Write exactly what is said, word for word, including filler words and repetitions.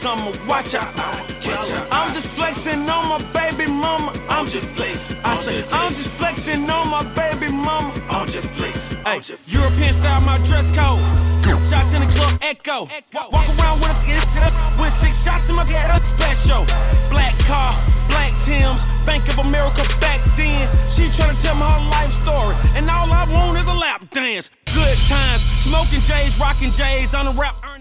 summer, watch out. I'm just flexing on my baby mama. I'm just flexing. I say, I'm just flexing on my baby mama. I'm just flexing. Hey, European style, my dress code. Shots in the club, echo. Walk around with a this shit up with six shots in my head. Special. Black car, black Timbs, Bank of America back then. She tryna tell me her life story, and all I want is a lap dance. Good times, smoking J's, rocking J's on the rap.